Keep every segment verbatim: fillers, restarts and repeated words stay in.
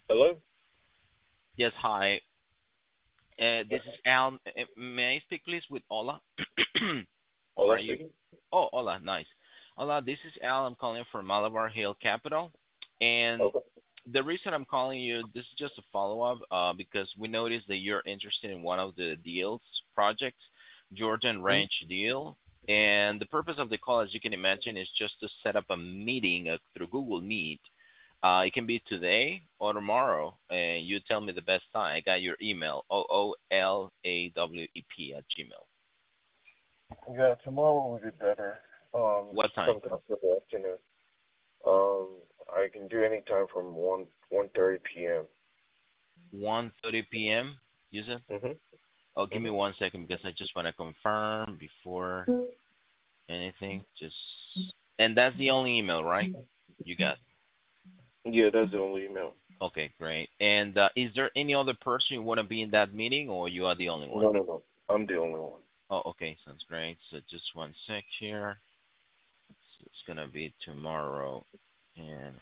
Hello? Yes, hi. Uh, this is Al. Uh, May I speak, please, with Ola? How Hola, are you? speaking. Oh, Ola, nice. Ola, this is Al. I'm calling from Malabar Hill Capital. And Okay. the reason I'm calling you, this is just a follow-up uh, because we noticed that you're interested in one of the deals projects, Jordan Mhm. Ranch deal. And the purpose of the call, as you can imagine, is just to set up a meeting uh, through Google Meet. Uh, it can be today or tomorrow, and you tell me the best time. I got your email, O O L A W E P at Gmail. Yeah, tomorrow will be better. Um, What time? sometime for the afternoon. Um, I can do any time from one one thirty p.m. one thirty p.m., you said? Mhm. Oh, give me Mhm. one second because I just want to confirm before anything. Just and that's the only email, right? You got. Yeah, that's the only email. Okay, great. And uh, is there any other person you want to be in that meeting, or you are the only one? No, no, no. I'm the only one. Oh, okay, sounds great. So just one sec here. So it's gonna be tomorrow, and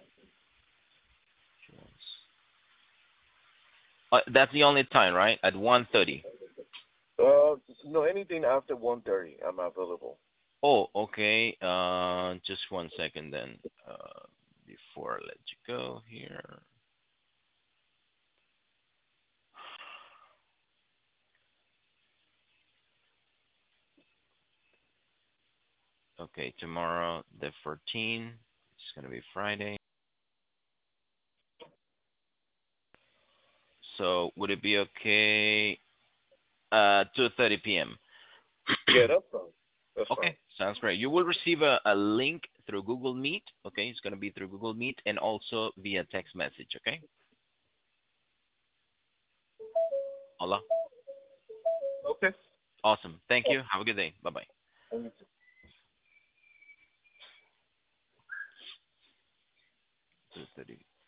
uh, that's the only time, right? At one thirty. Uh, no, anything after one thirty, I'm available. Oh, okay. Uh, just one second then. Uh, before I let you go here. Okay, tomorrow the fourteenth. It's gonna be Friday. So would it be okay? Uh, two thirty p.m. Yeah, that's fine. That's fine. Okay, sounds great. You will receive a, a link through Google Meet. Okay, it's gonna be through Google Meet and also via text message. Okay. Hola. Okay. Awesome. Thank you. Have a good day. Bye bye. two thirty.